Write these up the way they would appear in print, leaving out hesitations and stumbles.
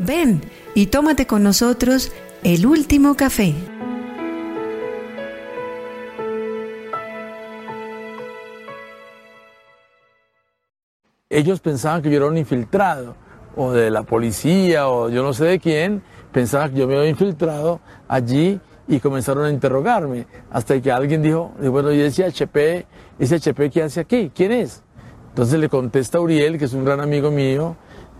Ven y tómate con nosotros el último café. Ellos pensaban que yo era un infiltrado, o de la policía, o yo no sé de quién, pensaban que yo me había infiltrado allí y comenzaron a interrogarme, hasta que alguien dijo, bueno, ¿y ese HP qué hace aquí? ¿Quién es? Entonces le contesta a Uriel, que es un gran amigo mío,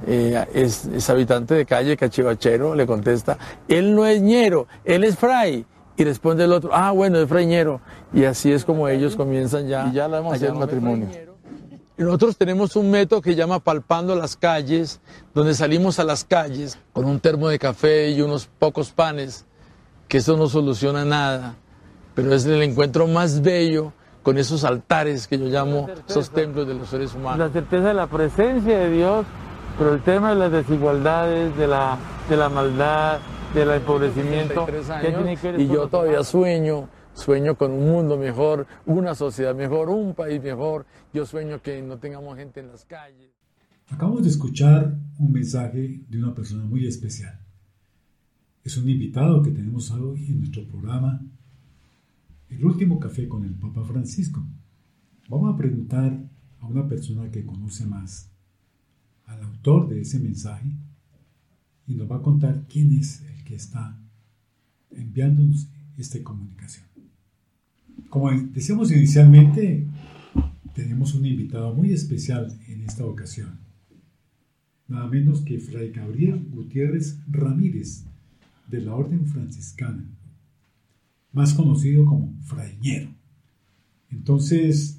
es habitante de calle, cachivachero, le contesta, él no es ñero, él es fray. Y responde el otro, bueno, es fraiñero. Y así es como ellos comienzan ya. Y ya lo hemos hecho el matrimonio. Nosotros tenemos un método que se llama palpando las calles, donde salimos a las calles con un termo de café y unos pocos panes, que eso no soluciona nada, pero es el encuentro más bello con esos altares que yo llamo esos templos de los seres humanos. La certeza de la presencia de Dios, pero el tema de las desigualdades, de la maldad, del empobrecimiento, y yo todavía sueño con un mundo mejor, una sociedad mejor, un país mejor. Yo sueño que no tengamos gente en las calles. Acabamos de escuchar un mensaje de una persona muy especial. Es un invitado que tenemos hoy en nuestro programa, El Último Café con el Papa Francisco. Vamos a preguntar a una persona que conoce más al autor de ese mensaje y nos va a contar quién es el que está enviándonos esta comunicación. Como decíamos inicialmente, tenemos un invitado muy especial en esta ocasión. Nada menos que Fray Gabriel Gutiérrez Ramírez, de la Orden Franciscana, más conocido como fraiñero. Entonces,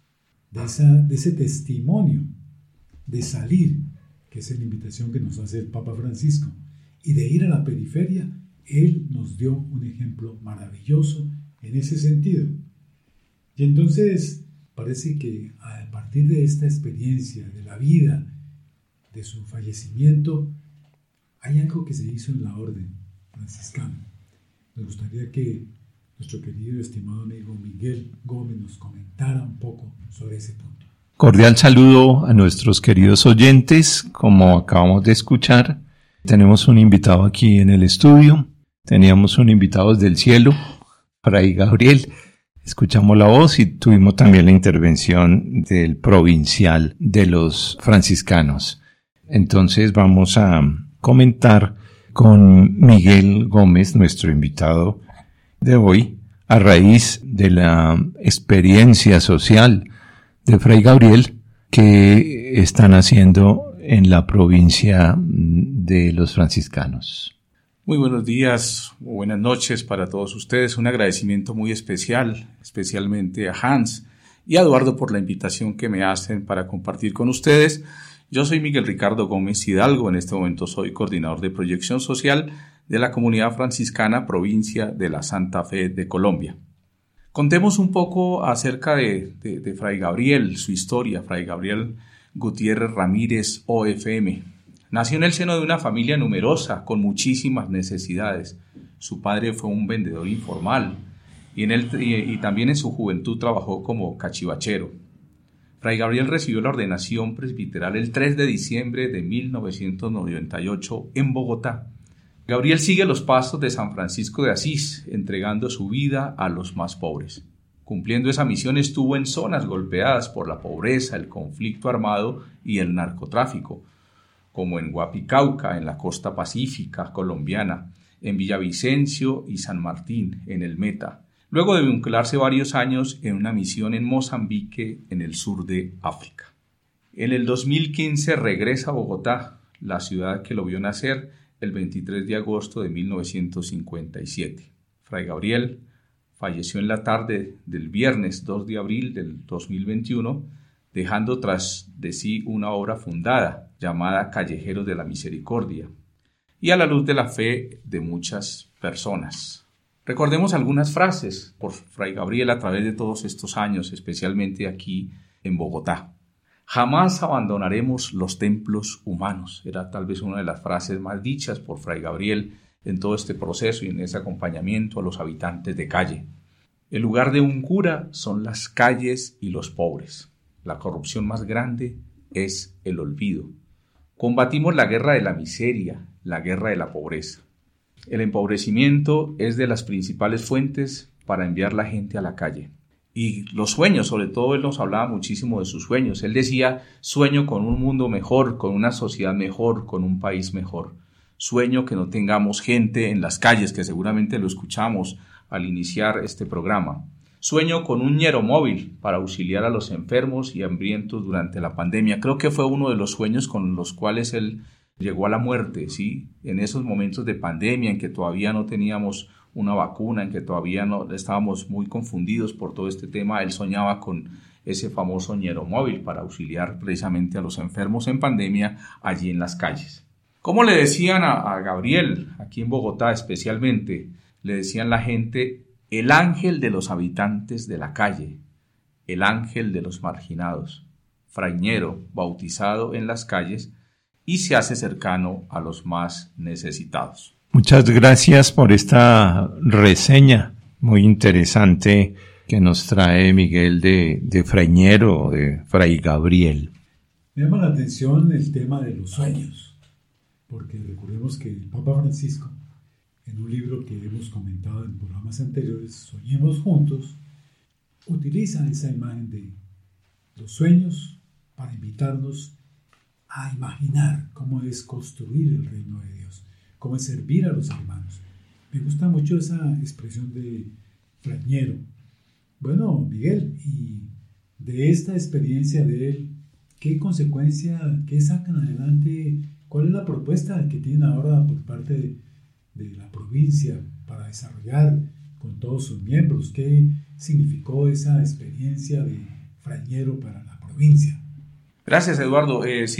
de ese testimonio de salir, que es la invitación que nos hace el Papa Francisco, y de ir a la periferia, él nos dio un ejemplo maravilloso en ese sentido. Y entonces parece que a partir de esta experiencia, de la vida, de su fallecimiento, hay algo que se hizo en la orden franciscana. Me gustaría que nuestro querido y estimado amigo Miguel Gómez nos comentara un poco sobre ese punto. Cordial saludo a nuestros queridos oyentes. Como acabamos de escuchar, tenemos un invitado aquí en el estudio. Teníamos un invitado desde el cielo, Fray Gabriel. Escuchamos la voz y tuvimos también la intervención del provincial de los franciscanos. Entonces vamos a comentar con Miguel Gómez, nuestro invitado de hoy, a raíz de la experiencia social de Fray Gabriel que están haciendo en la provincia de los franciscanos. Muy buenos días o buenas noches para todos ustedes. Un agradecimiento muy especial, especialmente a Hans y a Eduardo por la invitación que me hacen para compartir con ustedes. Yo soy Miguel Ricardo Gómez Hidalgo. En este momento soy coordinador de proyección social de la Comunidad Franciscana Provincia de la Santa Fe de Colombia. Contemos un poco acerca de Fray Gabriel, su historia. Fray Gabriel Gutiérrez Ramírez, OFM. Nació en el seno de una familia numerosa, con muchísimas necesidades. Su padre fue un vendedor informal y también en su juventud trabajó como cachivachero. Fray Gabriel recibió la ordenación presbiteral el 3 de diciembre de 1998 en Bogotá. Gabriel sigue los pasos de San Francisco de Asís, entregando su vida a los más pobres. Cumpliendo esa misión estuvo en zonas golpeadas por la pobreza, el conflicto armado y el narcotráfico, como en Guapicauca, en la costa pacífica colombiana, en Villavicencio y San Martín, en el Meta, luego de vincularse varios años en una misión en Mozambique, en el sur de África. En el 2015 regresa a Bogotá, la ciudad que lo vio nacer el 23 de agosto de 1957. Fray Gabriel falleció en la tarde del viernes 2 de abril del 2021, dejando tras de sí una obra fundada llamada Callejeros de la Misericordia, y a la luz de la fe de muchas personas. Recordemos algunas frases por Fray Gabriel a través de todos estos años, especialmente aquí en Bogotá. Jamás abandonaremos los templos humanos. Era tal vez una de las frases más dichas por Fray Gabriel en todo este proceso y en ese acompañamiento a los habitantes de calle. El lugar de un cura son las calles y los pobres. La corrupción más grande es el olvido. Combatimos la guerra de la miseria la guerra de la pobreza. El empobrecimiento es de las principales fuentes para enviar la gente a la calle. Y los sueños, sobre todo él nos hablaba muchísimo de sus sueños. Él decía, sueño con un mundo mejor, con una sociedad mejor, con un país mejor. Sueño que no tengamos gente en las calles, que seguramente lo escuchamos al iniciar este programa. Sueño con un ñero móvil para auxiliar a los enfermos y hambrientos durante la pandemia. Creo que fue uno de los sueños con los cuales él llegó a la muerte, ¿sí? En esos momentos de pandemia en que todavía no teníamos una vacuna, en que todavía no estábamos muy confundidos por todo este tema, él soñaba con ese famoso ñero móvil para auxiliar precisamente a los enfermos en pandemia allí en las calles. ¿Cómo le decían a Gabriel, aquí en Bogotá especialmente? Le decían la gente, el ángel de los habitantes de la calle, el ángel de los marginados, fraiñero, bautizado en las calles, y se hace cercano a los más necesitados. Muchas gracias por esta reseña muy interesante que nos trae Miguel de Fraiñero, de Fray Gabriel. Me llama la atención el tema de los sueños, porque recordemos que el Papa Francisco, en un libro que hemos comentado en programas anteriores, Soñemos Juntos, utiliza esa imagen de los sueños para invitarnos a imaginar cómo es construir el reino de Dios, cómo es servir a los hermanos. Me gusta mucho esa expresión de Fraiñero. Bueno, Miguel, y de esta experiencia de él, ¿qué consecuencia, qué sacan adelante? ¿Cuál es la propuesta que tienen ahora por parte de la provincia para desarrollar con todos sus miembros? ¿Qué significó esa experiencia de Fraiñero para la provincia? Gracias, Eduardo.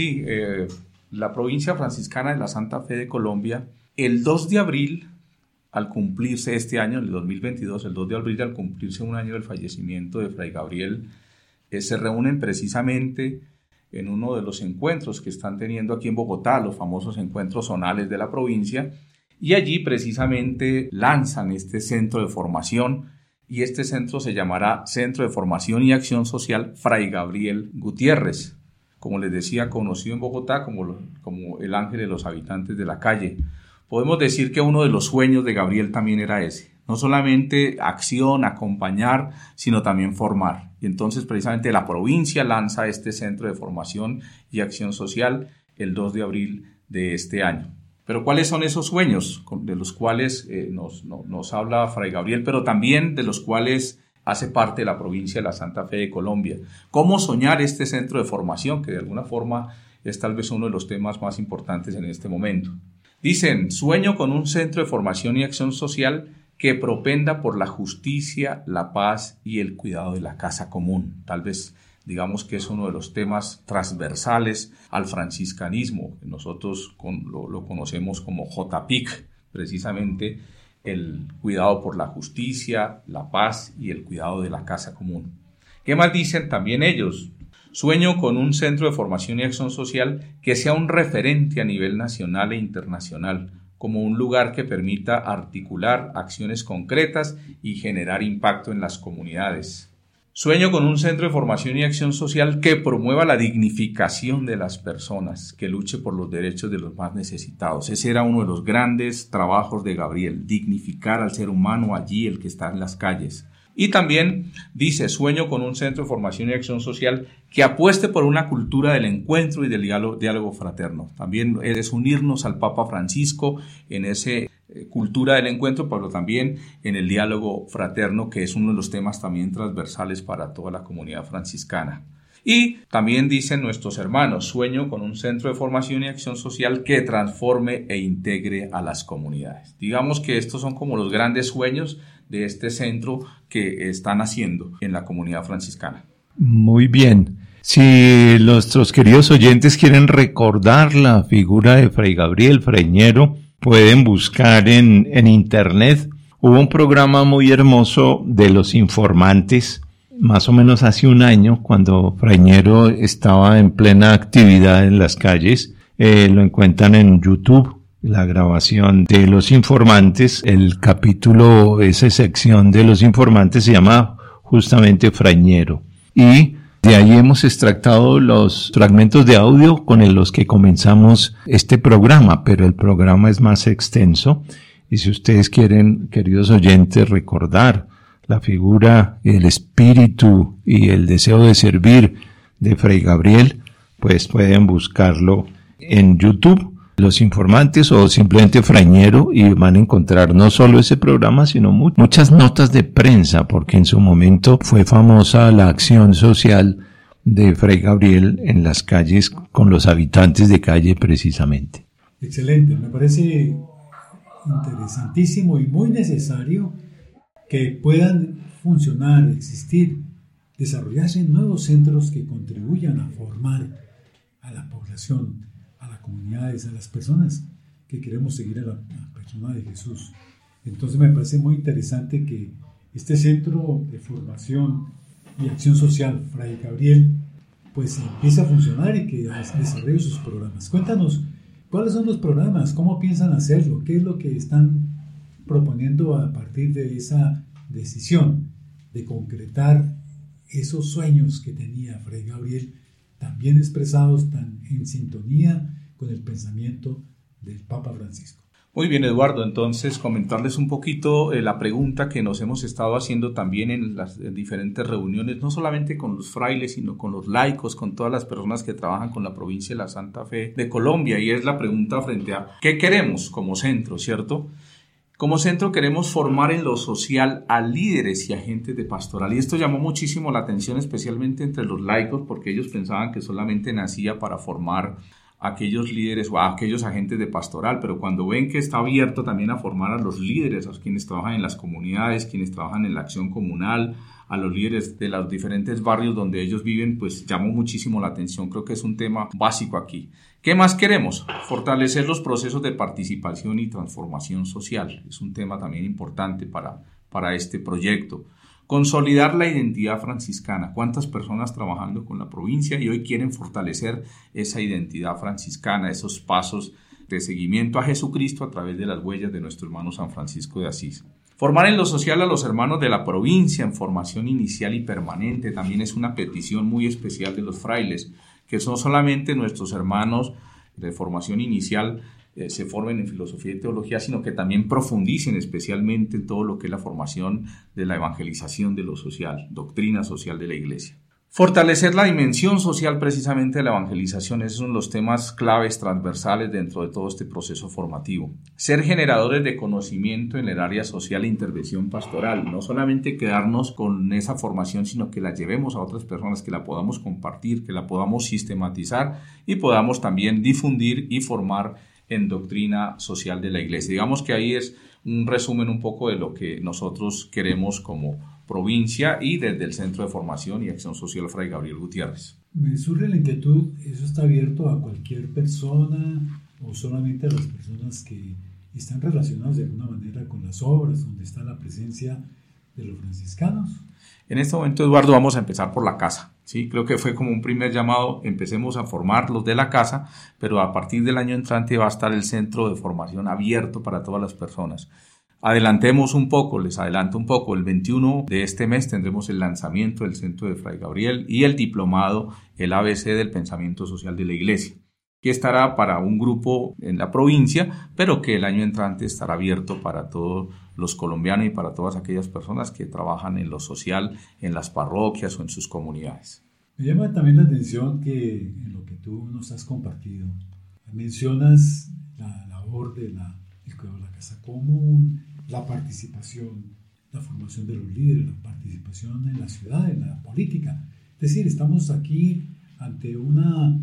La provincia franciscana de la Santa Fe de Colombia, el 2 de abril, al cumplirse este año, el 2022, el 2 de abril, al cumplirse un año del fallecimiento de Fray Gabriel, se reúnen precisamente en uno de los encuentros que están teniendo aquí en Bogotá, los famosos encuentros zonales de la provincia, y allí precisamente lanzan este centro de formación, y este centro se llamará Centro de Formación y Acción Social Fray Gabriel Gutiérrez, como les decía, conocido en Bogotá como el ángel de los habitantes de la calle. Podemos decir que uno de los sueños de Gabriel también era ese, no solamente acción, acompañar, sino también formar. Y entonces precisamente la provincia lanza este Centro de Formación y Acción Social el 2 de abril de este año. Pero ¿cuáles son esos sueños de los cuales nos habla Fray Gabriel, pero también de los cuales hace parte de la provincia de la Santa Fe de Colombia? ¿Cómo soñar este centro de formación, que de alguna forma es tal vez uno de los temas más importantes en este momento? Dicen, sueño con un centro de formación y acción social que propenda por la justicia, la paz y el cuidado de la casa común. Tal vez digamos que es uno de los temas transversales al franciscanismo. Nosotros lo conocemos como JPIC, precisamente el cuidado por la justicia, la paz y el cuidado de la casa común. ¿Qué más dicen también ellos? Sueño con un centro de formación y acción social que sea un referente a nivel nacional e internacional, como un lugar que permita articular acciones concretas y generar impacto en las comunidades. Sueño con un centro de formación y acción social que promueva la dignificación de las personas, que luche por los derechos de los más necesitados. Ese era uno de los grandes trabajos de Gabriel, dignificar al ser humano allí, el que está en las calles. Y también dice, sueño con un centro de formación y acción social que apueste por una cultura del encuentro y del diálogo fraterno. También es unirnos al Papa Francisco en ese cultura del encuentro, pero también en el diálogo fraterno, que es uno de los temas también transversales para toda la comunidad franciscana. Y también dicen nuestros hermanos, sueño con un centro de formación y acción social que transforme e integre a las comunidades. Digamos que estos son como los grandes sueños de este centro que están haciendo en la comunidad franciscana. Muy bien. Si nuestros queridos oyentes quieren recordar la figura de Fray Gabriel Fraiñero, pueden buscar en internet. Hubo un programa muy hermoso de Los Informantes, más o menos hace un año, cuando Fraiñero estaba en plena actividad en las calles. Lo encuentran en YouTube, la grabación de Los Informantes. El capítulo, esa sección de Los Informantes se llama justamente Fraiñero. Y De ahí hemos extractado los fragmentos de audio con los que comenzamos este programa, pero el programa es más extenso. Y si ustedes quieren, queridos oyentes, recordar la figura, el espíritu y el deseo de servir de Fray Gabriel, pues pueden buscarlo en YouTube, Los Informantes, o simplemente Frañero, y van a encontrar no solo ese programa, sino muchas notas de prensa, porque en su momento fue famosa la acción social de Fray Gabriel en las calles con los habitantes de calle precisamente. Excelente, me parece interesantísimo y muy necesario que puedan funcionar, existir, desarrollarse nuevos centros que contribuyan a formar a la población, a las comunidades, a las personas que queremos seguir a la persona de Jesús. Entonces me parece muy interesante que este centro de formación y acción social, Fray Gabriel, pues empiece a funcionar y que desarrolle sus programas. Cuéntanos, ¿cuáles son los programas? ¿Cómo piensan hacerlo? ¿Qué es lo que están proponiendo a partir de esa decisión de concretar esos sueños que tenía Fray Gabriel, tan bien expresados, tan en sintonía con el pensamiento del Papa Francisco? Muy bien, Eduardo, entonces comentarles un poquito la pregunta que nos hemos estado haciendo también en las diferentes reuniones, no solamente con los frailes, sino con los laicos, con todas las personas que trabajan con la provincia de la Santa Fe de Colombia, y es la pregunta frente a ¿qué queremos como centro, cierto? Como centro queremos formar en lo social a líderes y agentes de pastoral, y esto llamó muchísimo la atención, especialmente entre los laicos, porque ellos pensaban que solamente nacía para formar a aquellos líderes o a aquellos agentes de pastoral, pero cuando ven que está abierto también a formar a los líderes, a quienes trabajan en las comunidades, quienes trabajan en la acción comunal, a los líderes de los diferentes barrios donde ellos viven, pues llamó muchísimo la atención. Creo que es un tema básico aquí. ¿Qué más queremos? Fortalecer los procesos de participación y transformación social. Es un tema también importante para este proyecto. Consolidar la identidad franciscana. ¿Cuántas personas trabajando con la provincia y hoy quieren fortalecer esa identidad franciscana, esos pasos de seguimiento a Jesucristo a través de las huellas de nuestro hermano San Francisco de Asís? Formar en lo social a los hermanos de la provincia en formación inicial y permanente también es una petición muy especial de los frailes, que son solamente nuestros hermanos de formación inicial se formen en filosofía y teología, sino que también profundicen especialmente en todo lo que es la formación de la evangelización de lo social, doctrina social de la Iglesia. Fortalecer la dimensión social precisamente de la evangelización, esos son los temas claves transversales dentro de todo este proceso formativo. Ser generadores de conocimiento en el área social e intervención pastoral, no solamente quedarnos con esa formación, sino que la llevemos a otras personas, que la podamos compartir, que la podamos sistematizar y podamos también difundir y formar en doctrina social de la Iglesia. Digamos que ahí es un resumen un poco de lo que nosotros queremos como provincia y desde el Centro de Formación y Acción Social Fray Gabriel Gutiérrez. Me surge la inquietud, ¿eso está abierto a cualquier persona o solamente a las personas que están relacionadas de alguna manera con las obras donde está la presencia de los franciscanos? En este momento, Eduardo, vamos a empezar por la casa. Sí, creo que fue como un primer llamado, empecemos a formarlos de la casa, pero a partir del año entrante va a estar el centro de formación abierto para todas las personas. Adelantemos un poco, les adelanto un poco, el 21 de este mes tendremos el lanzamiento del Centro de Fray Gabriel y el diplomado, el ABC del Pensamiento Social de la Iglesia, que estará para un grupo en la provincia, pero que el año entrante estará abierto para todos los colombianos y para todas aquellas personas que trabajan en lo social, en las parroquias o en sus comunidades. Me llama también la atención que en lo que tú nos has compartido, mencionas la labor del cuidado de la casa común, la participación, la formación de los líderes, la participación en la ciudad, en la política. Es decir, estamos aquí ante una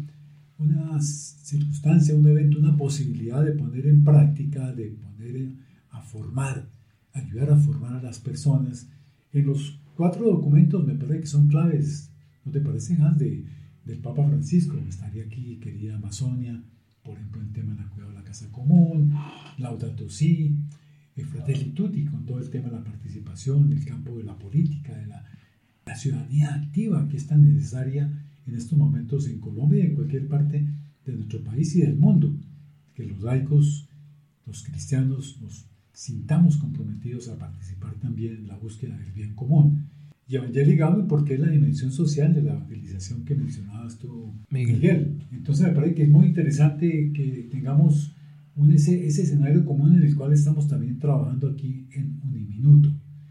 circunstancia, un evento, una posibilidad de poner en práctica, de poner a formar, ayudar a formar a las personas. En los 4 documentos me parece que son claves, ¿no te parece, Hans? Del Papa Francisco. Estaría aquí, querida Amazonia, por ejemplo, el tema del cuidado de la casa común, Laudato Si, Fratelli Tutti, con todo el tema de la participación, del campo de la política, de la ciudadanía activa, que es tan necesaria en estos momentos en Colombia y en cualquier parte de nuestro país y del mundo, que los laicos, los cristianos, nos sintamos comprometidos a participar también en la búsqueda del bien común. Y evangelicamos porque es la dimensión social de la evangelización que mencionabas tú, Miguel. Entonces me parece que es muy interesante que tengamos ese escenario común en el cual estamos también trabajando aquí en Uniminuto.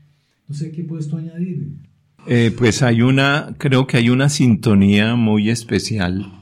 No sé qué puedes tú añadir. Pues creo que hay una sintonía muy especial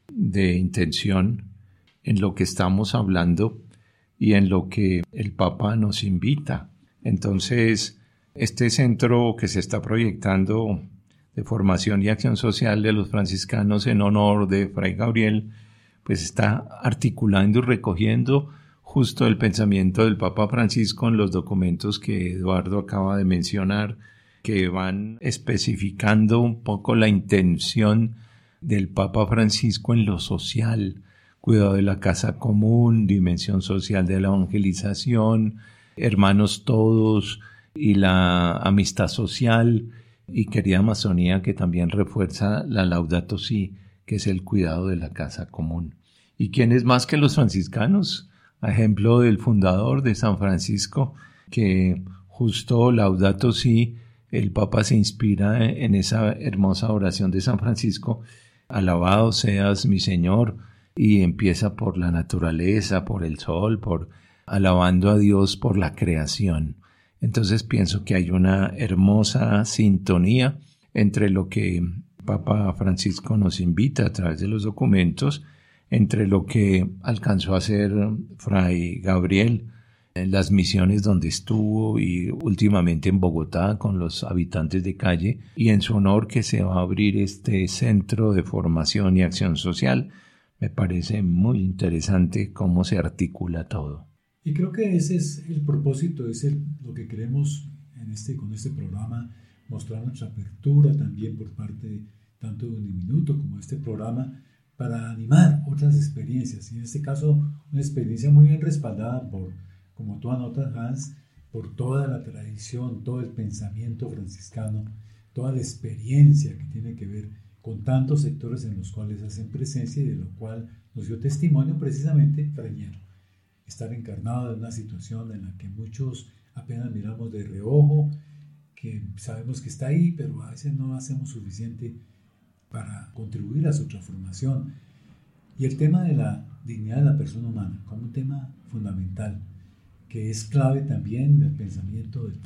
de intención en lo que estamos hablando y en lo que el Papa nos invita. Entonces, este centro que se está proyectando de formación y acción social de los franciscanos en honor de Fray Gabriel, pues está articulando y recogiendo justo el pensamiento del Papa Francisco en los documentos que Eduardo acaba de mencionar, que van especificando un poco la intención del Papa Francisco en lo social, cuidado de la casa común, dimensión social de la evangelización, hermanos todos y la amistad social, y querida Amazonía, que también refuerza la Laudato Si, que es el cuidado de la casa común. ¿Y quién es más que los franciscanos? A ejemplo del fundador de San Francisco, que justo Laudato Si, el Papa se inspira en esa hermosa oración de San Francisco: alabado seas mi Señor, y empieza por la naturaleza, por el sol, alabando a Dios por la creación. Entonces pienso que hay una hermosa sintonía entre lo que Papa Francisco nos invita a través de los documentos, entre lo que alcanzó a hacer Fray Gabriel en las misiones donde estuvo y últimamente en Bogotá con los habitantes de calle, y en su honor que se va a abrir este centro de formación y acción social. Me parece muy interesante cómo se articula todo. Y creo que ese es el propósito, lo que queremos con este programa, mostrar nuestra apertura también por parte tanto de Uniminuto como de este programa, para animar otras experiencias, y en este caso una experiencia muy bien respaldada por, como tú anotas, Hans, por toda la tradición, todo el pensamiento franciscano, toda la experiencia que tiene que ver con tantos sectores en los cuales hacen presencia y de lo cual nos dio testimonio precisamente Freñero. Estar encarnado en una situación en la que muchos apenas miramos de reojo, que sabemos que está ahí, pero a veces no hacemos suficiente para contribuir a su transformación. Y el tema de la dignidad de la persona humana como un tema fundamental, que es clave también del pensamiento del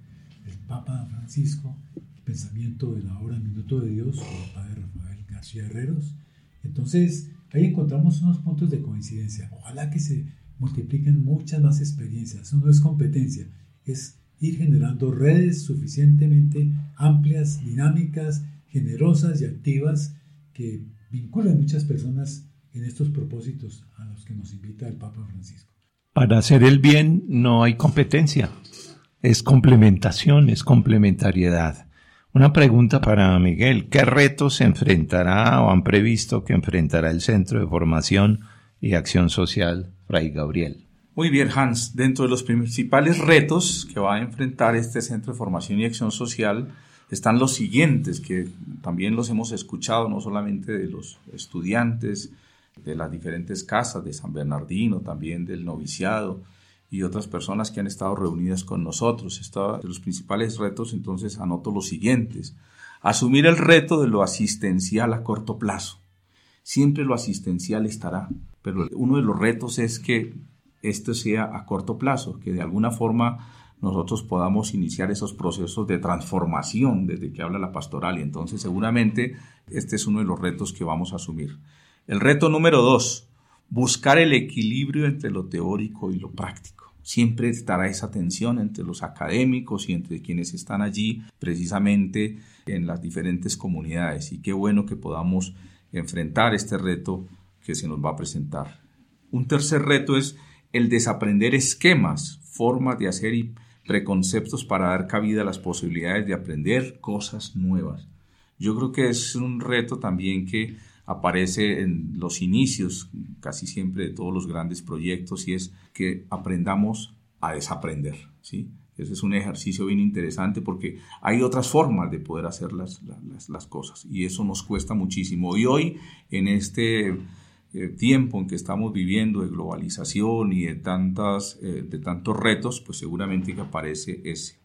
Papa Francisco, el pensamiento de la hora Minuto de Dios, por el Padre Rafael García Herreros. Entonces, ahí encontramos unos puntos de coincidencia. Ojalá que se multipliquen muchas más experiencias. Eso no es competencia, es ir generando redes suficientemente amplias, dinámicas, generosas y activas, que vinculen muchas personas en estos propósitos a los que nos invita el Papa Francisco. Para hacer el bien no hay competencia, es complementación, es complementariedad. Una pregunta para Miguel: ¿qué retos se enfrentará o han previsto que enfrentará el Centro de Formación y Acción Social Fray Gabriel? Muy bien, Hans. Dentro de los principales retos que va a enfrentar este Centro de Formación y Acción Social están los siguientes, que también los hemos escuchado no solamente de los estudiantes de las diferentes casas de San Bernardino, también del noviciado y otras personas que han estado reunidas con nosotros. De los principales retos, entonces, anoto los siguientes: asumir el reto de lo asistencial a corto plazo. Siempre lo asistencial estará, pero uno de los retos es que esto sea a corto plazo, que de alguna forma nosotros podamos iniciar esos procesos de transformación desde que habla la pastoral, y entonces seguramente este es uno de los retos que vamos a asumir. El reto número 2, buscar el equilibrio entre lo teórico y lo práctico. Siempre estará esa tensión entre los académicos y entre quienes están allí precisamente en las diferentes comunidades, y qué bueno que podamos enfrentar este reto que se nos va a presentar. Un tercer reto es el desaprender esquemas, formas de hacer y preconceptos para dar cabida a las posibilidades de aprender cosas nuevas. Yo creo que es un reto también que aparece en los inicios casi siempre de todos los grandes proyectos, y es que aprendamos a desaprender, ¿sí? Ese es un ejercicio bien interesante porque hay otras formas de poder hacer las cosas, y eso nos cuesta muchísimo. Y hoy, en este tiempo en que estamos viviendo de globalización y de tantos retos, pues seguramente que aparece ese.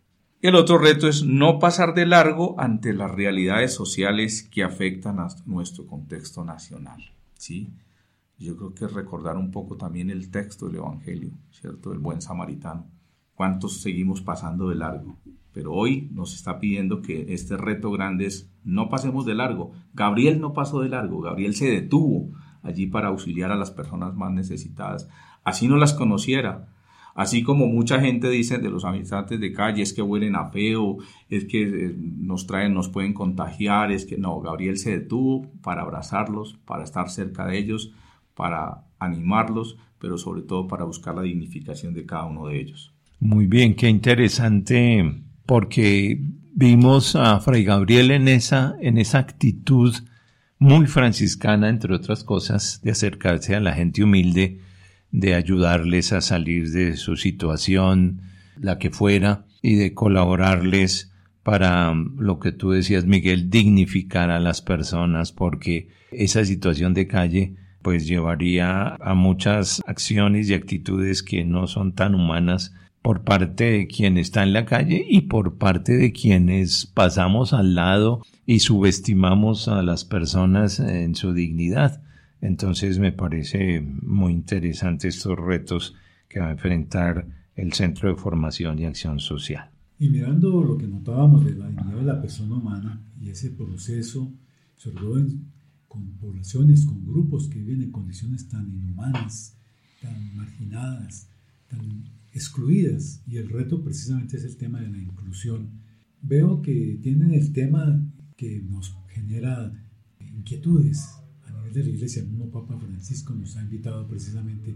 El otro reto es no pasar de largo ante las realidades sociales que afectan a nuestro contexto nacional, ¿sí? Yo creo que recordar un poco también el texto del Evangelio, ¿cierto? Del buen samaritano. ¿Cuántos seguimos pasando de largo? Pero hoy nos está pidiendo que este reto grande es no pasemos de largo. Gabriel no pasó de largo, Gabriel se detuvo allí para auxiliar a las personas más necesitadas. Así no las conociera. Así como mucha gente dice de los habitantes de calle, es que huelen a feo, es que nos pueden contagiar, es que no, Gabriel se detuvo para abrazarlos, para estar cerca de ellos, para animarlos, pero sobre todo para buscar la dignificación de cada uno de ellos. Muy bien, qué interesante, porque vimos a Fray Gabriel en esa actitud muy franciscana, entre otras cosas, de acercarse a la gente humilde, de ayudarles a salir de su situación, la que fuera, y de colaborarles para lo que tú decías, Miguel, dignificar a las personas, porque esa situación de calle pues llevaría a muchas acciones y actitudes que no son tan humanas por parte de quien está en la calle y por parte de quienes pasamos al lado y subestimamos a las personas en su dignidad. Entonces me parece muy interesante estos retos que va a enfrentar el Centro de Formación y Acción Social. Y mirando lo que notábamos de la dignidad de la persona humana y ese proceso, sobre todo con poblaciones, con grupos que viven en condiciones tan inhumanas, tan marginadas, tan excluidas, y el reto precisamente es el tema de la inclusión. Veo que tienen el tema que nos genera inquietudes a nivel de la Iglesia. El mismo Papa Francisco nos ha invitado precisamente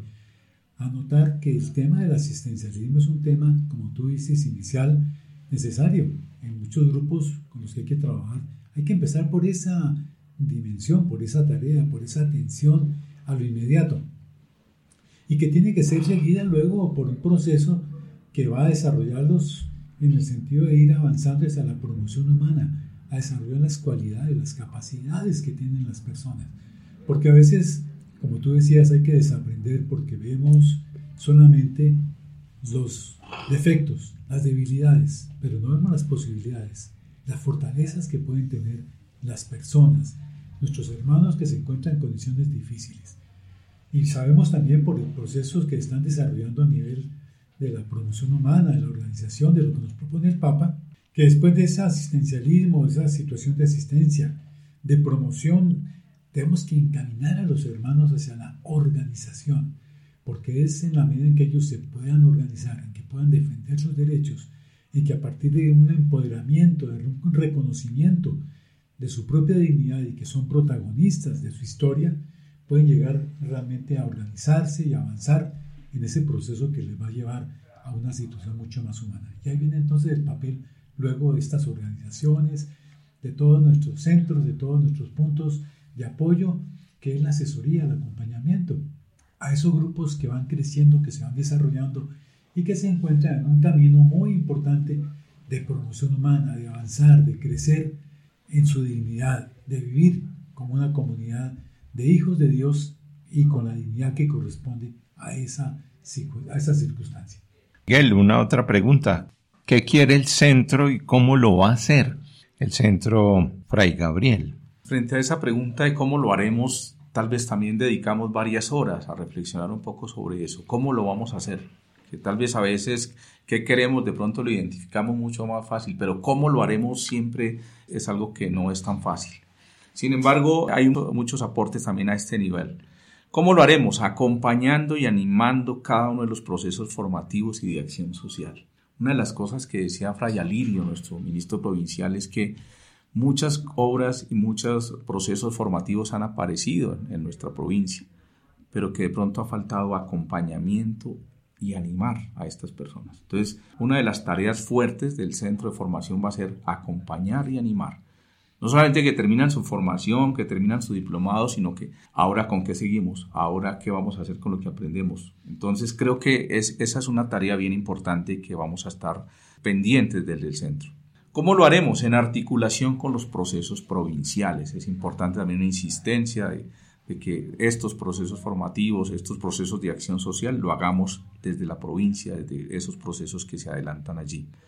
a notar que el tema del asistencialismo es un tema, como tú dices, inicial, necesario. En muchos grupos con los que hay que trabajar, hay que empezar por esa dimensión, por esa tarea, por esa atención a lo inmediato, y que tiene que ser seguida luego por un proceso que va a desarrollarlos en el sentido de ir avanzando hacia la promoción humana, a desarrollar las cualidades, las capacidades que tienen las personas, porque a veces, como tú decías, hay que desaprender porque vemos solamente los defectos, las debilidades, pero no vemos las posibilidades, las fortalezas que pueden tener las personas, nuestros hermanos que se encuentran en condiciones difíciles. Y sabemos también por los procesos que están desarrollando a nivel de la promoción humana, de la organización, de lo que nos propone el Papa, que después de ese asistencialismo, esa situación de asistencia, de promoción, tenemos que encaminar a los hermanos hacia la organización, porque es en la medida en que ellos se puedan organizar, en que puedan defender sus derechos, y que a partir de un empoderamiento, de un reconocimiento de su propia dignidad y que son protagonistas de su historia, pueden llegar realmente a organizarse y a avanzar en ese proceso que les va a llevar a una situación mucho más humana. Y ahí viene entonces el papel luego de estas organizaciones, de todos nuestros centros, de todos nuestros puntos de apoyo, que es la asesoría, el acompañamiento a esos grupos que van creciendo, que se van desarrollando y que se encuentran en un camino muy importante de promoción humana, de avanzar, de crecer en su dignidad, de vivir como una comunidad de hijos de Dios y con la dignidad que corresponde a esa circunstancia. Miguel, una otra pregunta. ¿Qué quiere el centro y cómo lo va a hacer el Centro Fray Gabriel? Frente a esa pregunta de cómo lo haremos, tal vez también dedicamos varias horas a reflexionar un poco sobre eso. ¿Cómo lo vamos a hacer? Que tal vez a veces qué queremos de pronto lo identificamos mucho más fácil, pero cómo lo haremos siempre es algo que no es tan fácil. Sin embargo, hay muchos aportes también a este nivel. ¿Cómo lo haremos? Acompañando y animando cada uno de los procesos formativos y de acción social. Una de las cosas que decía Fray Alirio, nuestro ministro provincial, es que muchas obras y muchos procesos formativos han aparecido en nuestra provincia, pero que de pronto ha faltado acompañamiento y animar a estas personas. Entonces, una de las tareas fuertes del centro de formación va a ser acompañar y animar. No solamente que terminan su formación, que terminan su diplomado, sino que ahora con qué seguimos, ahora qué vamos a hacer con lo que aprendemos. Entonces creo que esa es una tarea bien importante que vamos a estar pendientes desde el centro. ¿Cómo lo haremos? En articulación con los procesos provinciales. Es importante también una insistencia de que estos procesos formativos, estos procesos de acción social, lo hagamos desde la provincia, desde esos procesos que se adelantan allí.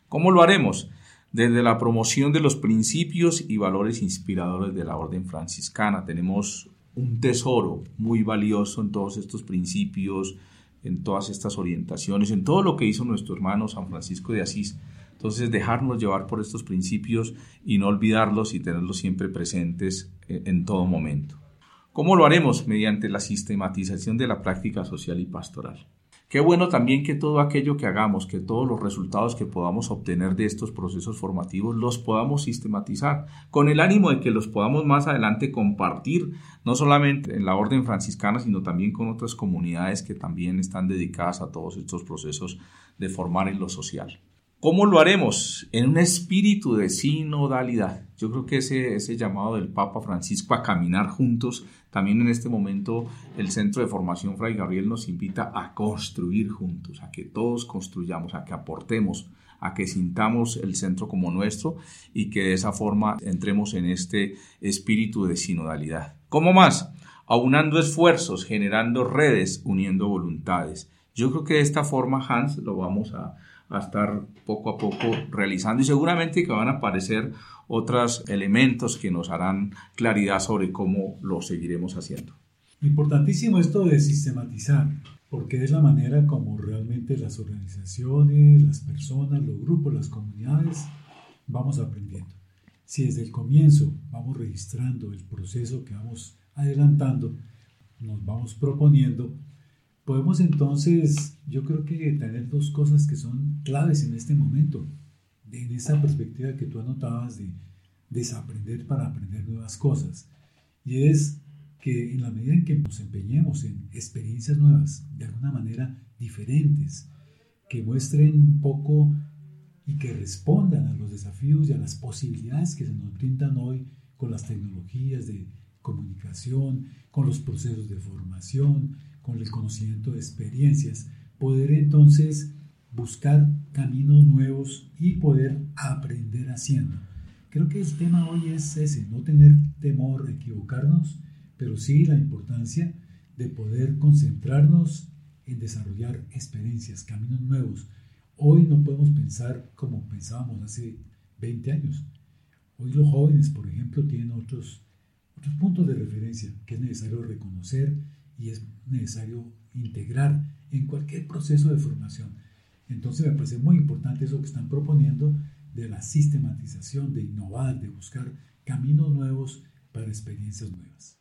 ¿Cómo lo haremos? Desde la promoción de los principios y valores inspiradores de la Orden Franciscana. Tenemos un tesoro muy valioso en todos estos principios, en todas estas orientaciones, en todo lo que hizo nuestro hermano San Francisco de Asís. Entonces, dejarnos llevar por estos principios y no olvidarlos y tenerlos siempre presentes en todo momento. ¿Cómo lo haremos? Mediante la sistematización de la práctica social y pastoral. Qué bueno también que todo aquello que hagamos, que todos los resultados que podamos obtener de estos procesos formativos los podamos sistematizar, con el ánimo de que los podamos más adelante compartir, no solamente en la Orden Franciscana, sino también con otras comunidades que también están dedicadas a todos estos procesos de formar en lo social. ¿Cómo lo haremos? En un espíritu de sinodalidad. Yo creo que ese llamado del Papa Francisco a caminar juntos, también en este momento el Centro de Formación Fray Gabriel nos invita a construir juntos, a que todos construyamos, a que aportemos, a que sintamos el centro como nuestro y que de esa forma entremos en este espíritu de sinodalidad. ¿Cómo más? Aunando esfuerzos, generando redes, uniendo voluntades. Yo creo que de esta forma, Hans, lo vamos a estar poco a poco realizando y seguramente que van a aparecer otros elementos que nos harán claridad sobre cómo lo seguiremos haciendo. Importantísimo esto de sistematizar, porque es la manera como realmente las organizaciones, las personas, los grupos, las comunidades vamos aprendiendo. Si desde el comienzo vamos registrando el proceso que vamos adelantando, nos vamos proponiendo, podemos entonces, yo creo que tener dos cosas que son claves en este momento, en esa perspectiva que tú anotabas de desaprender para aprender nuevas cosas. Y es que en la medida en que nos empeñemos en experiencias nuevas, de alguna manera diferentes, que muestren un poco y que respondan a los desafíos y a las posibilidades que se nos brindan hoy con las tecnologías de comunicación, con los procesos de formación, con el conocimiento de experiencias, poder entonces buscar caminos nuevos y poder aprender haciendo. Creo que el tema hoy es ese, no tener temor a equivocarnos, pero sí la importancia de poder concentrarnos en desarrollar experiencias, caminos nuevos. Hoy no podemos pensar como pensábamos hace 20 años. Hoy los jóvenes, por ejemplo, tienen otros puntos de referencia que es necesario reconocer y es necesario integrar en cualquier proceso de formación. Entonces me parece muy importante eso que están proponiendo de la sistematización, de innovar, de buscar caminos nuevos para experiencias nuevas.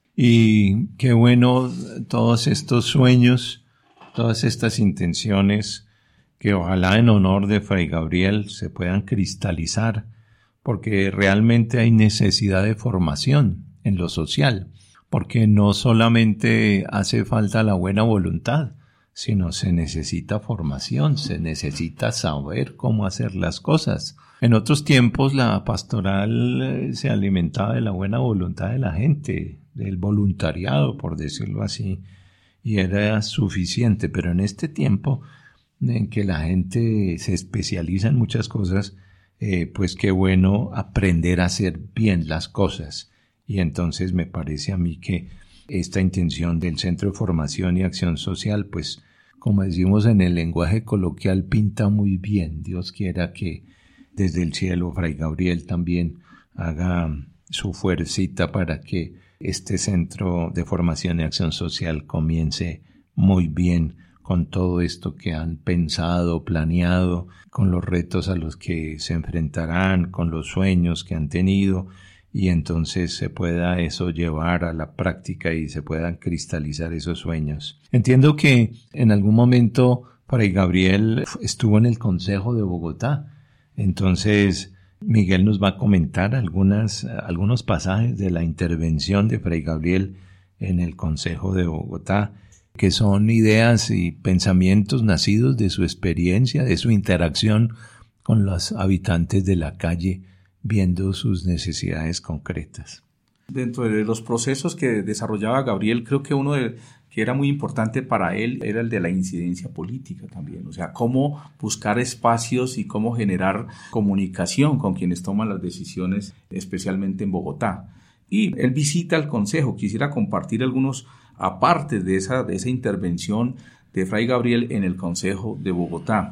Y qué bueno todos estos sueños, todas estas intenciones que ojalá en honor de Fray Gabriel se puedan cristalizar, porque realmente hay necesidad de formación en lo social, porque no solamente hace falta la buena voluntad, sino se necesita formación, se necesita saber cómo hacer las cosas. En otros tiempos la pastoral se alimentaba de la buena voluntad de la gente, del voluntariado, por decirlo así, y era suficiente, pero en este tiempo en que la gente se especializa en muchas cosas, pues qué bueno aprender a hacer bien las cosas. Y entonces me parece a mí que esta intención del Centro de Formación y Acción Social, pues como decimos en el lenguaje coloquial, pinta muy bien. Dios quiera que desde el cielo Fray Gabriel también haga su fuercita para que este Centro de Formación y Acción Social comience muy bien con todo esto que han pensado, planeado, con los retos a los que se enfrentarán, con los sueños que han tenido, y entonces se pueda eso llevar a la práctica y se puedan cristalizar esos sueños. Entiendo que en algún momento Fray Gabriel estuvo en el Consejo de Bogotá, entonces Miguel nos va a comentar algunos pasajes de la intervención de Fray Gabriel en el Consejo de Bogotá, que son ideas y pensamientos nacidos de su experiencia, de su interacción con los habitantes de la calle, viendo sus necesidades concretas. Dentro de los procesos que desarrollaba Gabriel, creo que uno que era muy importante para él era el de la incidencia política también, o sea, cómo buscar espacios y cómo generar comunicación con quienes toman las decisiones, especialmente en Bogotá. Y él visita el Consejo. Quisiera compartir algunos apartes de esa intervención de Fray Gabriel en el Consejo de Bogotá.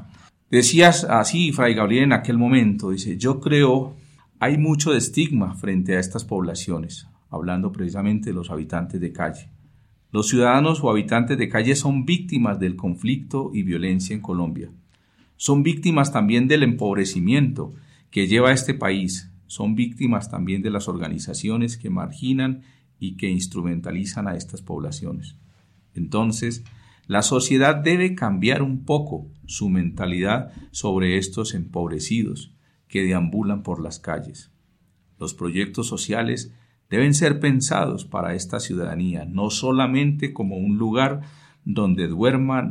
Decías así, Fray Gabriel, en aquel momento, dice, yo creo, hay mucho de estigma frente a estas poblaciones, hablando precisamente de los habitantes de calle. Los ciudadanos o habitantes de calle son víctimas del conflicto y violencia en Colombia. Son víctimas también del empobrecimiento que lleva a este país. Son víctimas también de las organizaciones que marginan y que instrumentalizan a estas poblaciones. Entonces, la sociedad debe cambiar un poco su mentalidad sobre estos empobrecidos que deambulan por las calles. Los proyectos sociales deben ser pensados para esta ciudadanía, no solamente como un lugar donde duerman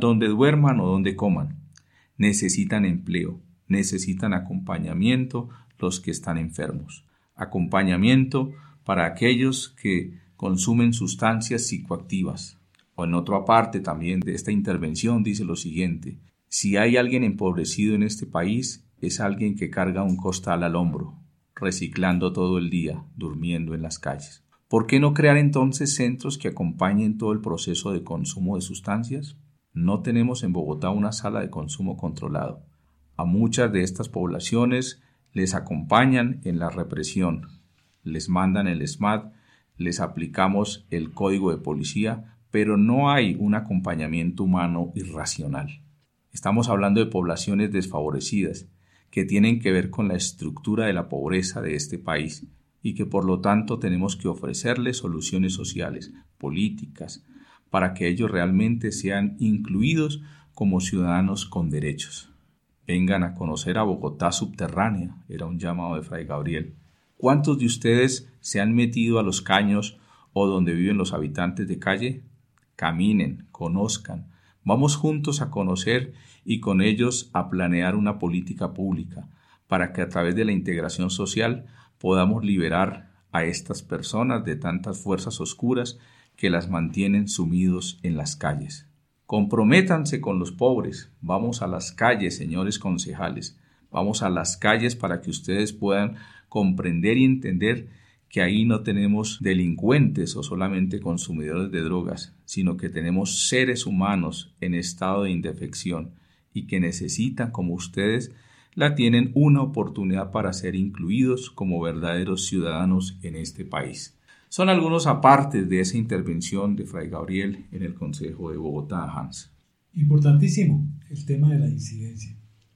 o donde coman. Necesitan empleo, necesitan acompañamiento los que están enfermos, acompañamiento para aquellos que consumen sustancias psicoactivas. O en otra parte también de esta intervención dice lo siguiente: si hay alguien empobrecido en este país, es alguien que carga un costal al hombro, reciclando todo el día, durmiendo en las calles. ¿Por qué no crear entonces centros que acompañen todo el proceso de consumo de sustancias? No tenemos en Bogotá una sala de consumo controlado. A muchas de estas poblaciones les acompañan en la represión, les mandan el SMAT, les aplicamos el código de policía, pero no hay un acompañamiento humano y racional. Estamos hablando de poblaciones desfavorecidas que tienen que ver con la estructura de la pobreza de este país y que por lo tanto tenemos que ofrecerles soluciones sociales, políticas, para que ellos realmente sean incluidos como ciudadanos con derechos. Vengan a conocer a Bogotá subterránea, era un llamado de Fray Gabriel. ¿Cuántos de ustedes se han metido a los caños o donde viven los habitantes de calle? Caminen, conozcan, vamos juntos a conocer y con ellos a planear una política pública para que a través de la integración social podamos liberar a estas personas de tantas fuerzas oscuras que las mantienen sumidos en las calles. Comprométanse con los pobres, vamos a las calles, señores concejales, vamos a las calles para que ustedes puedan comprender y entender que ahí no tenemos delincuentes o solamente consumidores de drogas, sino que tenemos seres humanos en estado de indefección y que necesitan, como ustedes, tienen una oportunidad para ser incluidos como verdaderos ciudadanos en este país. Son algunos apartes de esa intervención de Fray Gabriel en el Consejo de Bogotá, Hans. Importantísimo el tema de la incidencia,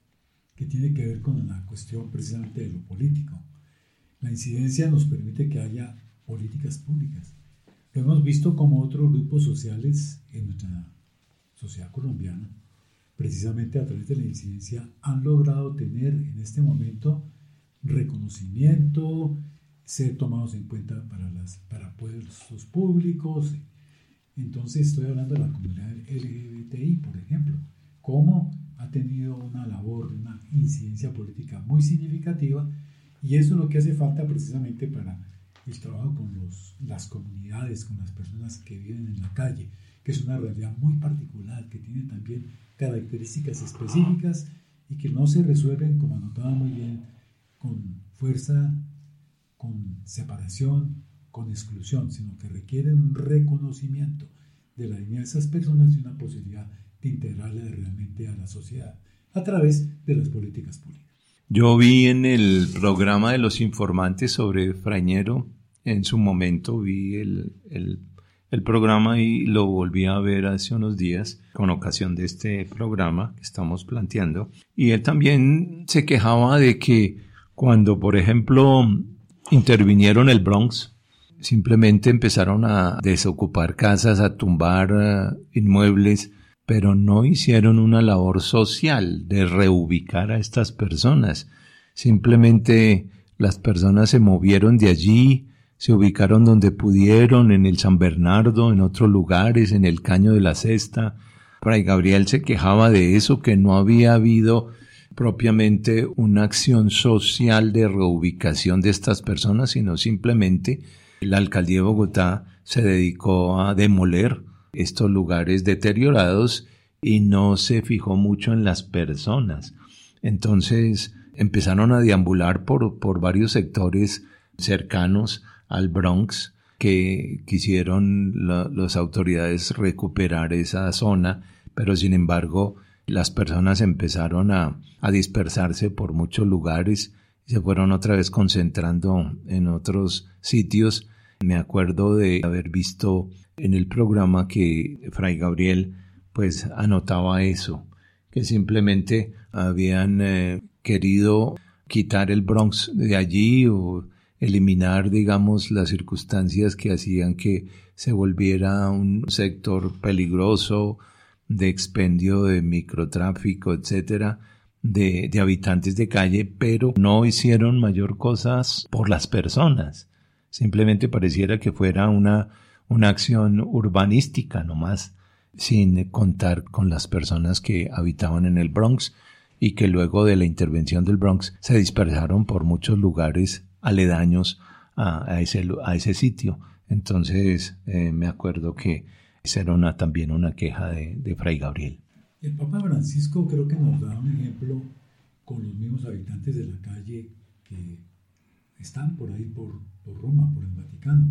que tiene que ver con la cuestión precisamente de lo político. La incidencia nos permite que haya políticas públicas. Lo hemos visto como otros grupos sociales en nuestra sociedad colombiana, precisamente a través de la incidencia, han logrado tener en este momento reconocimiento, ser tomados en cuenta para puestos públicos. Entonces estoy hablando de la comunidad LGBTI, por ejemplo, cómo ha tenido una labor, una incidencia política muy significativa. Y eso es lo que hace falta precisamente para el trabajo con las comunidades, con las personas que viven en la calle, que es una realidad muy particular, que tiene también características específicas y que no se resuelven, como anotaba muy bien, con fuerza, con separación, con exclusión, sino que requieren un reconocimiento de la dignidad de esas personas y una posibilidad de integrarlas realmente a la sociedad a través de las políticas públicas. Yo vi en el programa de Los Informantes sobre Frañero, en su momento vi el programa y lo volví a ver hace unos días con ocasión de este programa que estamos planteando. Y él también se quejaba de que cuando, por ejemplo, intervinieron el Bronx, simplemente empezaron a desocupar casas, a tumbar inmuebles, pero no hicieron una labor social de reubicar a estas personas. Simplemente las personas se movieron de allí, se ubicaron donde pudieron, en el San Bernardo, en otros lugares, en el Caño de la Cesta. Fray Gabriel se quejaba de eso, que no había habido propiamente una acción social de reubicación de estas personas, sino simplemente la alcaldía de Bogotá se dedicó a demoler estos lugares deteriorados y no se fijó mucho en las personas. Entonces empezaron a deambular por varios sectores cercanos al Bronx que quisieron las autoridades recuperar esa zona, pero sin embargo las personas empezaron a dispersarse por muchos lugares, se fueron otra vez concentrando en otros sitios. Me acuerdo de haber visto en el programa que Fray Gabriel pues anotaba eso, que simplemente habían querido quitar el Bronx de allí o eliminar, digamos, las circunstancias que hacían que se volviera un sector peligroso de expendio de microtráfico, etcétera, de habitantes de calle, pero no hicieron mayor cosas por las personas. Simplemente pareciera que fuera una acción urbanística nomás, sin contar con las personas que habitaban en el Bronx y que luego de la intervención del Bronx se dispersaron por muchos lugares aledaños a ese sitio. Entonces me acuerdo que esa era también una queja de Fray Gabriel. El Papa Francisco creo que nos da un ejemplo con los mismos habitantes de la calle que están por ahí, por Roma, por el Vaticano,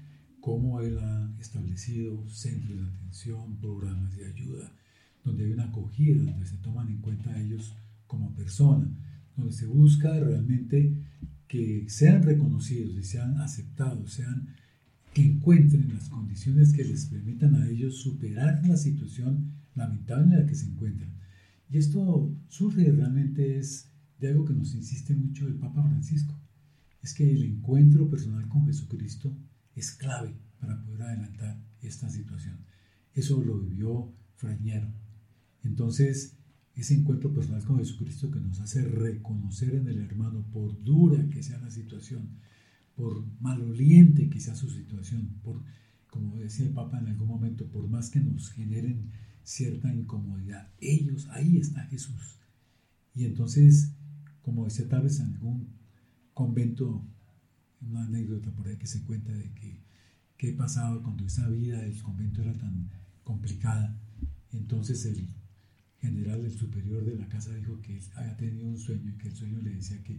cómo él ha establecido centros de atención, programas de ayuda, donde hay una acogida, donde se toman en cuenta a ellos como personas, donde se busca realmente que sean reconocidos y sean aceptados, que encuentren las condiciones que les permitan a ellos superar la situación lamentable en la que se encuentran. Y esto surge realmente es de algo que nos insiste mucho el Papa Francisco, es que el encuentro personal con Jesucristo es clave para poder adelantar esta situación. Eso lo vivió Frañero. Entonces, ese encuentro personal con Jesucristo que nos hace reconocer en el hermano, por dura que sea la situación, por maloliente que sea su situación, por, como decía el Papa en algún momento, por más que nos generen cierta incomodidad, ellos, ahí está Jesús. Y entonces, como decía tal vez en algún convento, una anécdota por ahí que se cuenta de qué pasaba cuando esa vida del convento era tan complicada. Entonces el general, el superior de la casa, dijo que había tenido un sueño y que el sueño le decía que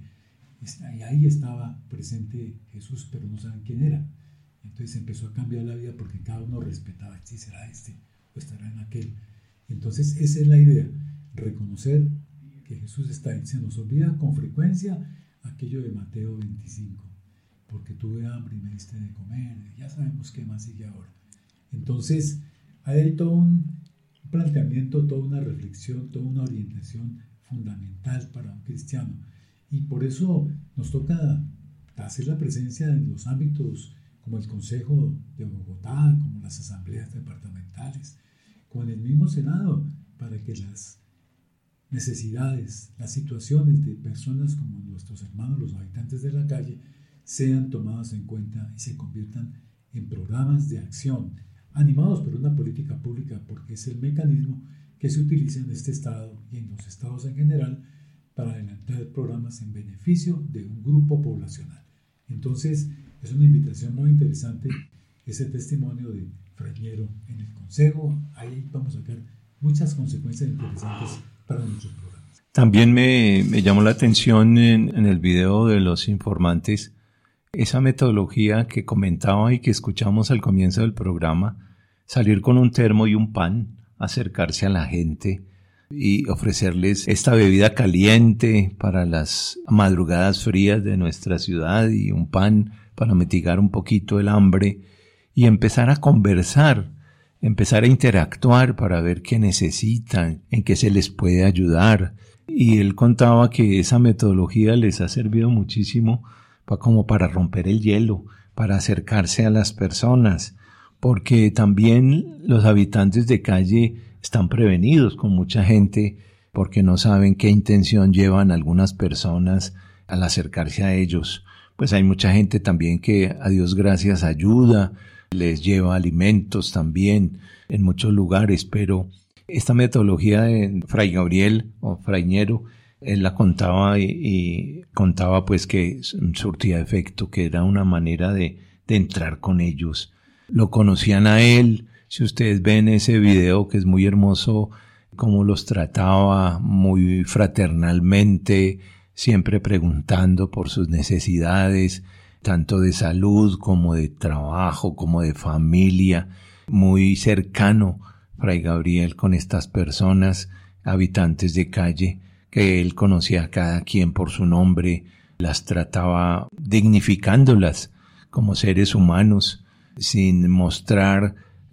ahí estaba presente Jesús, pero no saben quién era. Entonces empezó a cambiar la vida porque cada uno respetaba, si será este o estará en aquel. Entonces esa es la idea, reconocer que Jesús está ahí. Se nos olvida con frecuencia aquello de Mateo 25, porque tuve hambre y me diste de comer, ya sabemos qué más sigue ahora. Entonces hay todo un planteamiento, toda una reflexión, toda una orientación fundamental para un cristiano, y por eso nos toca hacer la presencia en los ámbitos como el Consejo de Bogotá, como las asambleas departamentales, con el mismo Senado, para que las necesidades, las situaciones de personas como nuestros hermanos, los habitantes de la calle, sean tomadas en cuenta y se conviertan en programas de acción, animados por una política pública, porque es el mecanismo que se utiliza en este estado y en los estados en general para adelantar programas en beneficio de un grupo poblacional. Entonces, es una invitación muy interesante ese testimonio de Frañero en el Consejo. Ahí vamos a sacar muchas consecuencias interesantes para nuestros programas. También me llamó la atención en el video de los informantes esa metodología que comentaba y que escuchamos al comienzo del programa, salir con un termo y un pan, acercarse a la gente y ofrecerles esta bebida caliente para las madrugadas frías de nuestra ciudad y un pan para mitigar un poquito el hambre y empezar a conversar, empezar a interactuar para ver qué necesitan, en qué se les puede ayudar. Y él contaba que esa metodología les ha servido muchísimo como para romper el hielo, para acercarse a las personas, porque también los habitantes de calle están prevenidos con mucha gente porque no saben qué intención llevan algunas personas al acercarse a ellos. Pues hay mucha gente también que, a Dios gracias, ayuda, les lleva alimentos también en muchos lugares, pero esta metodología de Fray Gabriel o Frañero, él la contaba y contaba pues que surtía efecto, que era una manera de entrar con ellos. Lo conocían a él. Si ustedes ven ese video, que es muy hermoso, cómo los trataba muy fraternalmente, siempre preguntando por sus necesidades, tanto de salud como de trabajo, como de familia, muy cercano Fray Gabriel con estas personas, habitantes de calle, que él conocía a cada quien por su nombre, las trataba dignificándolas como seres humanos, sin mostrar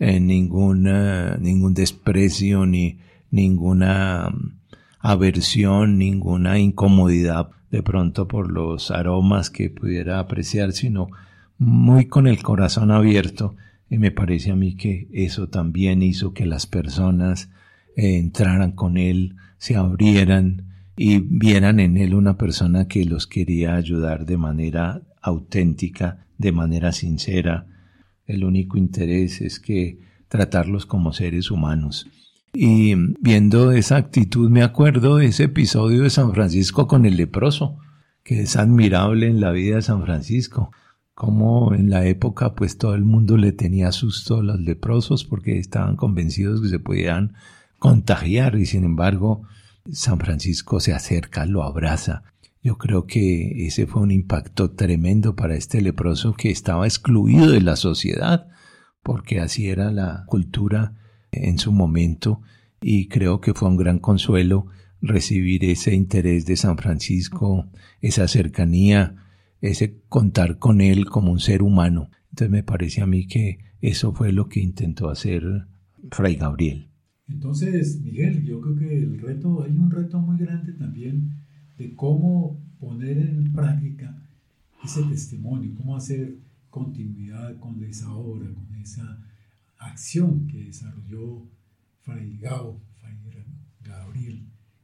ningún desprecio ni ninguna aversión, ninguna incomodidad de pronto por los aromas que pudiera apreciar, sino muy con el corazón abierto. Y me parece a mí que eso también hizo que las personas entraran con él, se abrieran y vieran en él una persona que los quería ayudar de manera auténtica, de manera sincera. El único interés es que tratarlos como seres humanos. Y viendo esa actitud me acuerdo de ese episodio de San Francisco con el leproso, que es admirable en la vida de San Francisco. Como en la época pues todo el mundo le tenía susto a los leprosos porque estaban convencidos que se podían contagiar, y sin embargo San Francisco se acerca, lo abraza. Yo creo que ese fue un impacto tremendo para este leproso que estaba excluido de la sociedad, porque así era la cultura en su momento, y creo que fue un gran consuelo recibir ese interés de San Francisco, esa cercanía, ese contar con él como un ser humano. Entonces me parece a mí que eso fue lo que intentó hacer Fray Gabriel. Entonces, Miguel, yo creo que hay un reto muy grande también de cómo poner en práctica ese testimonio, cómo hacer continuidad con esa obra, con esa acción que desarrolló Fray Gabriel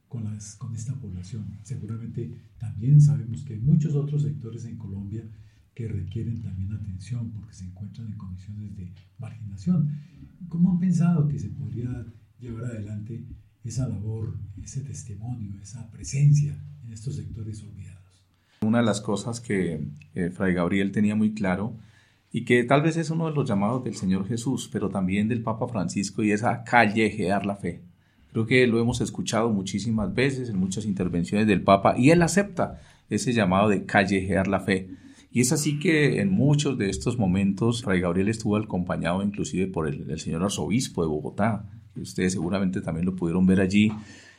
con esta población. Seguramente también sabemos que hay muchos otros sectores en Colombia que requieren también atención porque se encuentran en condiciones de marginación. ¿Cómo han pensado que se podría llevar adelante esa labor, ese testimonio, esa presencia en estos sectores olvidados? Una de las cosas que Fray Gabriel tenía muy claro, y que tal vez es uno de los llamados del Señor Jesús, pero también del Papa Francisco, y es a callejear la fe. Creo que lo hemos escuchado muchísimas veces en muchas intervenciones del Papa, y él acepta ese llamado de callejear la fe. Y es así que en muchos de estos momentos Fray Gabriel estuvo acompañado inclusive por el señor arzobispo de Bogotá. Ustedes seguramente también lo pudieron ver allí,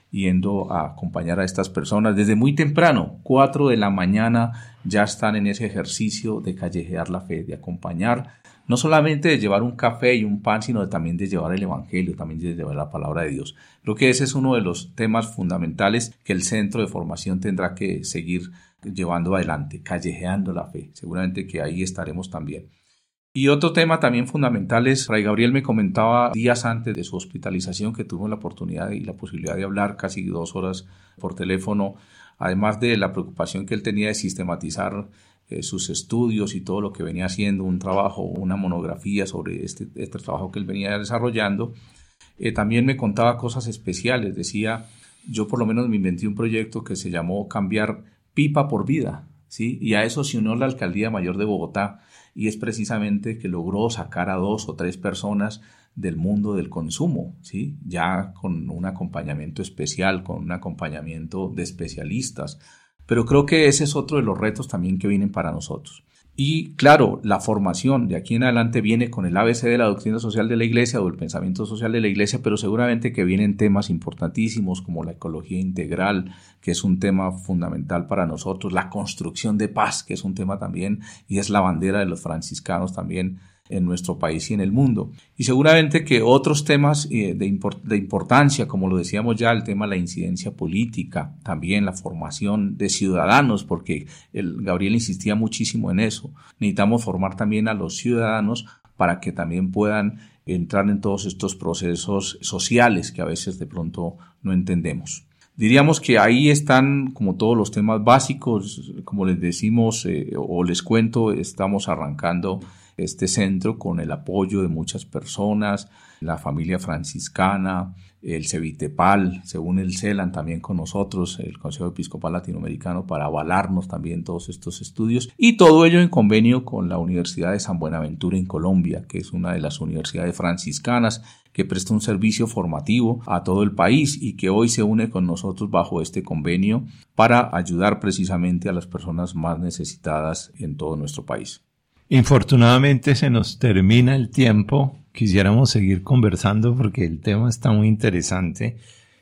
yendo a acompañar a estas personas. Desde muy temprano, 4 de la mañana, ya están en ese ejercicio de callejear la fe, de acompañar, no solamente de llevar un café y un pan, sino también de llevar el evangelio, también de llevar la palabra de Dios. Creo que ese es uno de los temas fundamentales que el centro de formación tendrá que seguir llevando adelante, callejeando la fe. Seguramente que ahí estaremos también. Y otro tema también fundamental es, Fray Gabriel me comentaba días antes de su hospitalización, que tuvo la oportunidad y la posibilidad de hablar casi 2 horas por teléfono, además de la preocupación que él tenía de sistematizar sus estudios y todo lo que venía haciendo, un trabajo, una monografía sobre este trabajo que él venía desarrollando. También me contaba cosas especiales. Decía, yo por lo menos me inventé un proyecto que se llamó Cambiar Pipa por Vida, ¿sí? Y a eso se unió la Alcaldía Mayor de Bogotá, y es precisamente que logró sacar a 2 o 3 personas del mundo del consumo, ¿sí? Ya con un acompañamiento especial, con un acompañamiento de especialistas. Pero creo que ese es otro de los retos también que vienen para nosotros. Y claro, la formación de aquí en adelante viene con el ABC de la doctrina social de la Iglesia o el pensamiento social de la Iglesia, pero seguramente que vienen temas importantísimos como la ecología integral, que es un tema fundamental para nosotros, la construcción de paz, que es un tema también y es la bandera de los franciscanos también en nuestro país y en el mundo. Y seguramente que otros temas de importancia, como lo decíamos ya, el tema de la incidencia política, también la formación de ciudadanos, porque Gabriel insistía muchísimo en eso. Necesitamos formar también a los ciudadanos para que también puedan entrar en todos estos procesos sociales que a veces de pronto no entendemos. Diríamos que ahí están como todos los temas básicos, como les decimos o les cuento, estamos arrancando este centro con el apoyo de muchas personas, la familia franciscana, el Cevitepal, según el CELAN también con nosotros, el Consejo Episcopal Latinoamericano, para avalarnos también todos estos estudios, y todo ello en convenio con la Universidad de San Buenaventura en Colombia, que es una de las universidades franciscanas que presta un servicio formativo a todo el país y que hoy se une con nosotros bajo este convenio para ayudar precisamente a las personas más necesitadas en todo nuestro país. Infortunadamente se nos termina el tiempo. Quisiéramos seguir conversando porque el tema está muy interesante,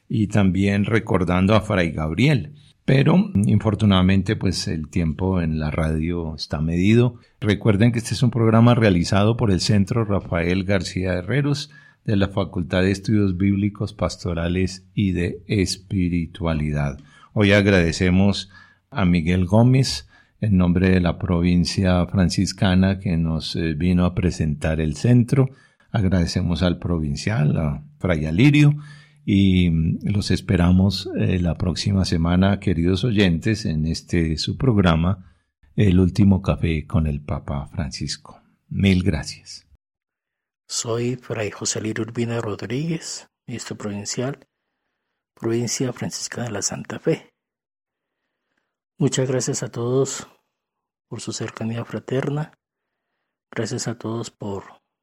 y también recordando a Fray Gabriel. Pero infortunadamente pues el tiempo en la radio está medido. Recuerden que este es un programa realizado por el Centro Rafael García Herreros de la Facultad de Estudios Bíblicos, Pastorales y de Espiritualidad. Hoy agradecemos a Miguel Gómez en nombre de la provincia franciscana que nos vino a presentar el centro. Agradecemos al provincial, a Fray Alirio, y los esperamos la próxima semana, queridos oyentes, en su programa, El Último Café con el Papa Francisco. Mil gracias. Soy Fray José Alirio Urbina Rodríguez, ministro provincial, provincia franciscana de la Santa Fe. Muchas gracias a todos por su cercanía fraterna. Gracias a todos por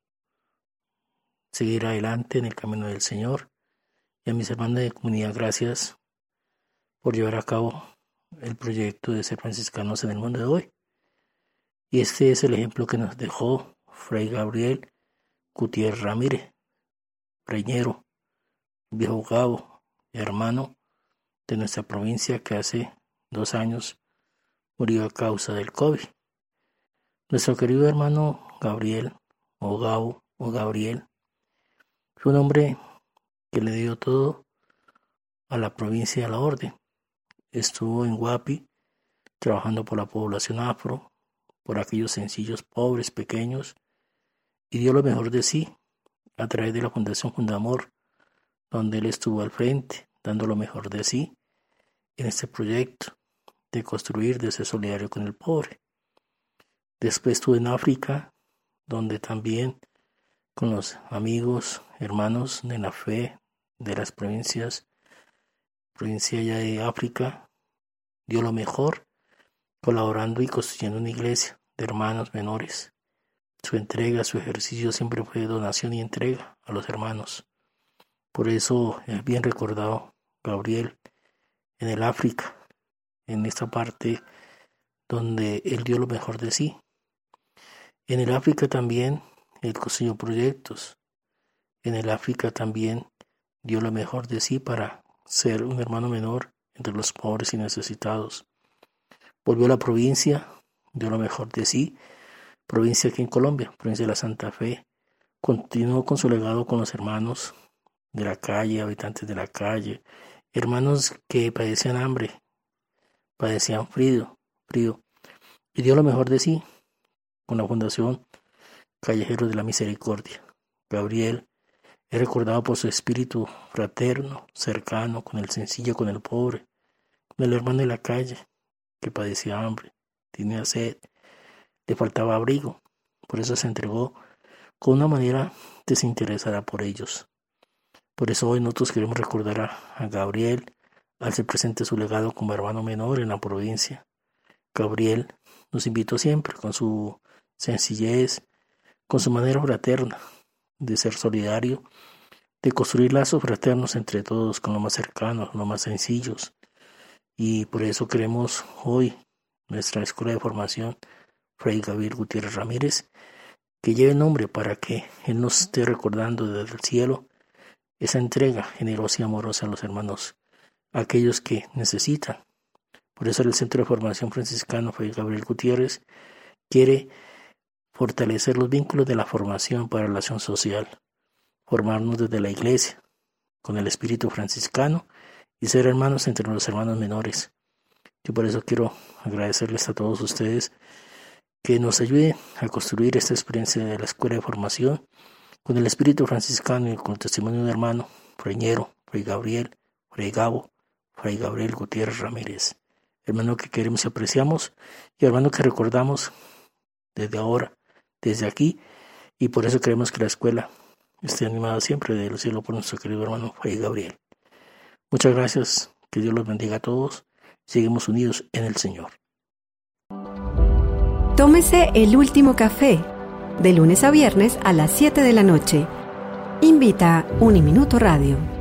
seguir adelante en el camino del Señor. Y a mis hermanos de comunidad, gracias por llevar a cabo el proyecto de ser franciscanos en el mundo de hoy. Y este es el ejemplo que nos dejó Fray Gabriel Gutiérrez Ramírez, preñero, viejo Gabo, hermano de nuestra provincia que hace 2 años murió a causa del COVID. Nuestro querido hermano Gabriel, o Gabo, o Gabriel, fue un hombre que le dio todo a la provincia y a la orden. Estuvo en Guapi trabajando por la población afro, por aquellos sencillos, pobres, pequeños, y dio lo mejor de sí a través de la Fundación Fundamor, donde él estuvo al frente, dando lo mejor de sí en este proyecto de construir, de ser solidario con el pobre. Después estuvo en África, donde también con los amigos, hermanos de la fe de las provincia ya de África, dio lo mejor, colaborando y construyendo una iglesia de hermanos menores. Su entrega, su ejercicio siempre fue donación y entrega a los hermanos. Por eso es bien recordado Gabriel en el África, en esta parte donde él dio lo mejor de sí. En el África también él construyó proyectos. En el África también dio lo mejor de sí para ser un hermano menor entre los pobres y necesitados. Volvió a la provincia, dio lo mejor de sí. Provincia aquí en Colombia, provincia de la Santa Fe. Continuó con su legado con los hermanos de la calle, habitantes de la calle, hermanos que padecían hambre, padecían frío, y dio lo mejor de sí con la Fundación Callejeros de la Misericordia. Gabriel es recordado por su espíritu fraterno, cercano, con el sencillo, con el pobre, con el hermano de la calle que padecía hambre, tenía sed, le faltaba abrigo. Por eso se entregó con una manera desinteresada por ellos. Por eso hoy nosotros queremos recordar a Gabriel al ser presente su legado como hermano menor en la provincia. Gabriel nos invitó siempre con su sencillez, con su manera fraterna de ser solidario, de construir lazos fraternos entre todos, con los más cercanos, los más sencillos. Y por eso queremos hoy nuestra escuela de formación Fray Gabriel Gutiérrez Ramírez, que lleve el nombre para que él nos esté recordando desde el cielo esa entrega generosa y amorosa a los hermanos, a aquellos que necesitan. Por eso el Centro de Formación Franciscano Fray Gabriel Gutiérrez quiere fortalecer los vínculos de la formación para la acción social, formarnos desde la iglesia, con el espíritu franciscano y ser hermanos entre los hermanos menores. Yo por eso quiero agradecerles a todos ustedes que nos ayuden a construir esta experiencia de la escuela de formación con el espíritu franciscano y con el testimonio de hermano Freñero, Fray Gabriel, Fray Gabo, Fray Gabriel Gutiérrez Ramírez, hermano que queremos y apreciamos y hermano que recordamos desde ahora, desde aquí, y por eso queremos que la escuela esté animada siempre de los cielos por nuestro querido hermano Fray Gabriel. Muchas gracias, que Dios los bendiga a todos, seguimos unidos en el Señor. Tómese el último café, de lunes a viernes a las 7 de la noche. Invita Uniminuto Radio.